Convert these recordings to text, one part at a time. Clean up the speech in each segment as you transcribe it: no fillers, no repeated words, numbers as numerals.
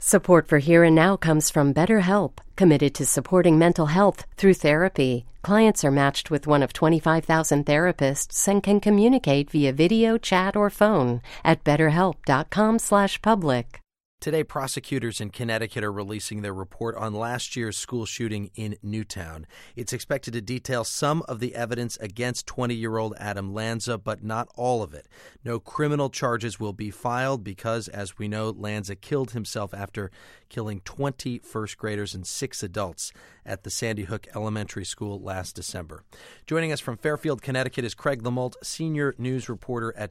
Support for Here and Now comes from BetterHelp, committed to supporting mental health through therapy. Clients are matched with one of 25,000 therapists and can communicate via video, chat, or phone at betterhelp.com/public. Today, prosecutors in Connecticut are releasing their report on last year's school shooting in Newtown. It's expected to detail some of the evidence against 20-year-old Adam Lanza, but not all of it. No criminal charges will be filed because, as we know, Lanza killed himself after killing 20 first graders and 6 adults at the Sandy Hook Elementary School last December. Joining us from Fairfield, Connecticut is Craig Lamalt, senior news reporter at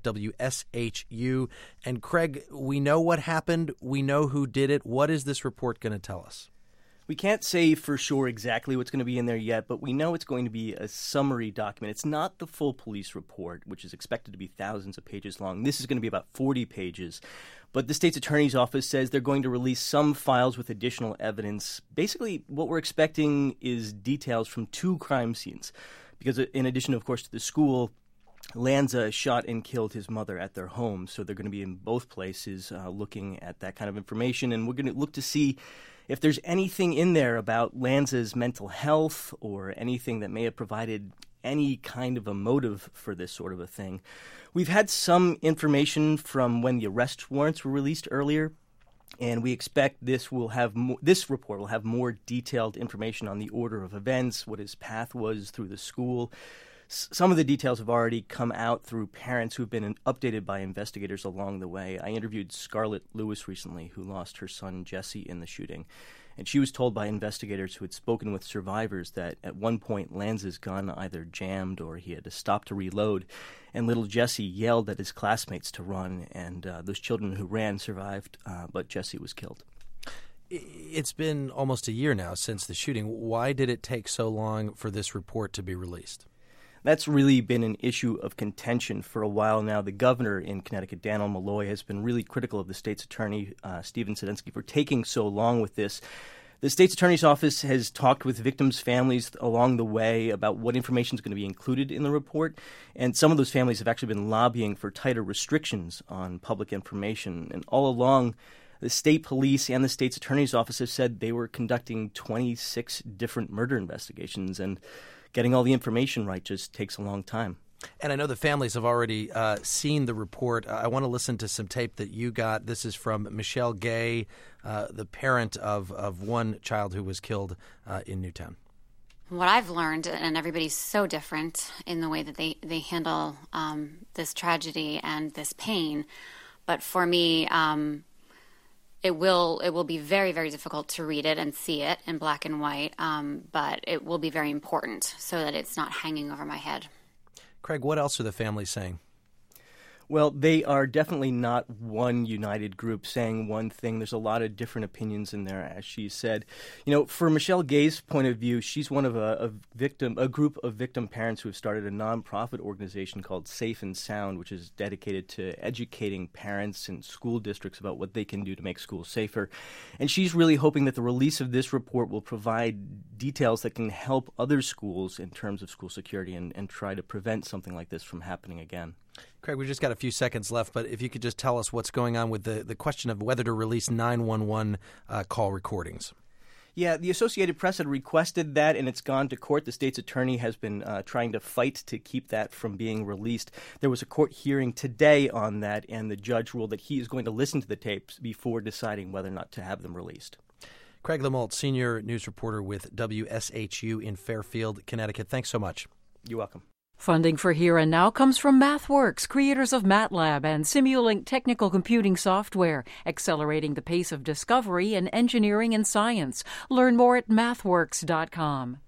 WSHU. And Craig, we know what happened. We know who did it. What is this report going to tell us? We can't say for sure exactly what's going to be in there yet, but we know it's going to be a summary document. It's not the full police report, which is expected to be thousands of pages long. This is going to be about 40 pages. But the state's attorney's office says they're going to release some files with additional evidence. Basically, what we're expecting is details from 2 crime scenes. Because in addition, of course, to the school, Lanza shot and killed his mother at their home. So they're going to be in both places looking at that kind of information. And we're going to look to see if there's anything in there about Lanza's mental health or anything that may have provided any kind of a motive for this sort of a thing. We've had some information from when the arrest warrants were released earlier, and we expect this report will have more detailed information on the order of events, what his path was through the school. Some of the details have already come out through parents who've been updated by investigators along the way. I interviewed Scarlett Lewis recently, who lost her son Jesse in the shooting. And she was told by investigators who had spoken with survivors that at one point Lanza's gun either jammed or he had to stop to reload. And little Jesse yelled at his classmates to run, and those children who ran survived, but Jesse was killed. It's been almost a year now since the shooting. Why did it take so long for this report to be released? That's really been an issue of contention for a while now. The governor in Connecticut, Dannel Malloy, has been really critical of the state's attorney, Stephen Sedensky, for taking so long with this. The state's attorney's office has talked with victims' families along the way about what information is going to be included in the report, and some of those families have actually been lobbying for tighter restrictions on public information. And all along, the state police and the state's attorney's office have said they were conducting 26 different murder investigations, and getting all the information right just takes a long time. And I know the families have already seen the report. I want to listen to some tape that you got. This is from Michelle Gay, the parent of one child who was killed in Newtown. What I've learned, and everybody's so different in the way that they handle this tragedy and this pain, but for me, it will be very, very difficult to read it and see it in black and white, but it will be very important so that it's not hanging over my head. Craig, what else are the families saying? Well, they are definitely not one united group saying one thing. There's a lot of different opinions in there, as she said. You know, for Michelle Gay's point of view, she's one of a group of victim parents who have started a nonprofit organization called Safe and Sound, which is dedicated to educating parents and school districts about what they can do to make schools safer. And she's really hoping that the release of this report will provide details that can help other schools in terms of school security and try to prevent something like this from happening again. Craig, we've just got a few seconds left, but if you could just tell us what's going on with the question of whether to release 911 call recordings. Yeah, the Associated Press had requested that, and it's gone to court. The state's attorney has been trying to fight to keep that from being released. There was a court hearing today on that, and the judge ruled that he is going to listen to the tapes before deciding whether or not to have them released. Craig Lamalt, senior news reporter with WSHU in Fairfield, Connecticut. Thanks so much. You're welcome. Funding for Here and Now comes from MathWorks, creators of MATLAB and Simulink technical computing software, accelerating the pace of discovery in engineering and science. Learn more at mathworks.com.